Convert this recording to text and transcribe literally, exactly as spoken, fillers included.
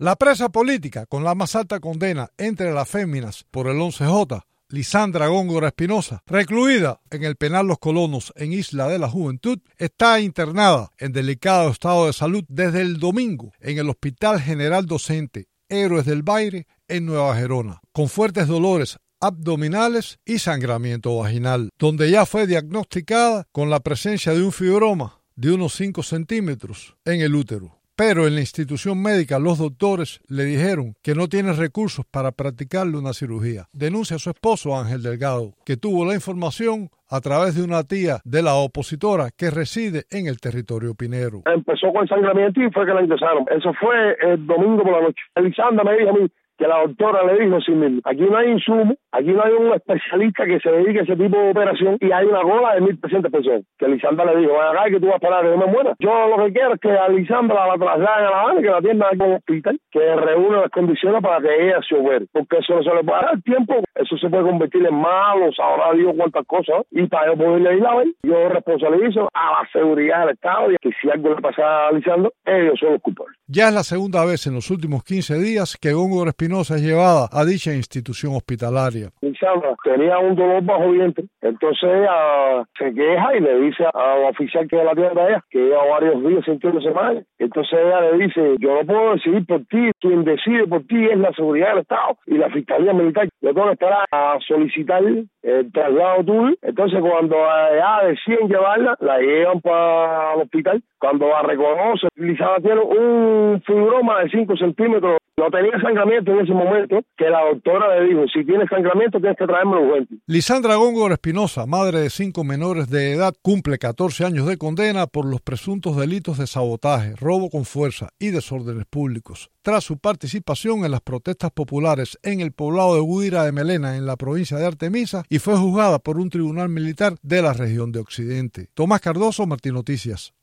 La presa política con la más alta condena entre las féminas por el once J, Lisandra Góngora Espinosa, recluida en el penal Los Colonos en Isla de la Juventud, está internada en delicado estado de salud desde el domingo en el Hospital General Docente Héroes del Baire en Nueva Gerona, con fuertes dolores abdominales y sangramiento vaginal, donde ya fue diagnosticada con la presencia de un fibroma de unos cinco centímetros en el útero. Pero en la institución médica los doctores le dijeron que no tiene recursos para practicarle una cirugía. Denuncia a su esposo Ángel Delgado, que tuvo la información a través de una tía de la opositora que reside en el territorio pinero. Empezó con sangramiento y fue que la ingresaron. Eso fue el domingo por la noche. Elisandra me dijo a mí que la doctora le dijo, sí mismo, aquí no hay insumo, aquí no hay un especialista que se dedique a ese tipo de operación y hay una cola de mil trescientas personas. Que Lisandra le dijo, acá que tú vas a parar, que no me muera. Yo lo que quiero es que a Lisandra la trasladen a La Habana, que la atiendan aquí en un hospital, que reúne las condiciones para que ella se opere. Porque eso no se le puede dar tiempo, eso se puede convertir en malo, sabrá Dios cuántas cosas. Y para yo poderle ir a ver, yo responsabilizo a la seguridad del Estado y que si algo le pasa a Lisandra, ellos son los culpables. Ya es la segunda vez en los últimos quince días que Góngora Espinosa es llevada a dicha institución hospitalaria. Lisandra tenía un dolor bajo vientre, entonces ella se queja y le dice al oficial que la atiende a ella que lleva varios días sintiéndose mal. Entonces ella le dice, yo no puedo decidir por ti, quien decide por ti es la seguridad del Estado y la Fiscalía Militar. Yo tengo que estar a solicitar el traslado tuyo. Entonces cuando ya deciden llevarla, la llevan para el hospital. Cuando la reconoce, Lisandra tiene un fibroma de cinco centímetros. No tenía sangramiento en ese momento, que la doctora le dijo, si tienes sangramiento tienes que traerme urgente. Lisandra Góngora Espinosa, madre de cinco menores de edad, cumple catorce años de condena por los presuntos delitos de sabotaje, robo con fuerza y desórdenes públicos, tras su participación en las protestas populares en el poblado de Guira de Melena, en la provincia de Artemisa, y fue juzgada por un tribunal militar de la región de Occidente. Tomás Cardoso, Martín Noticias.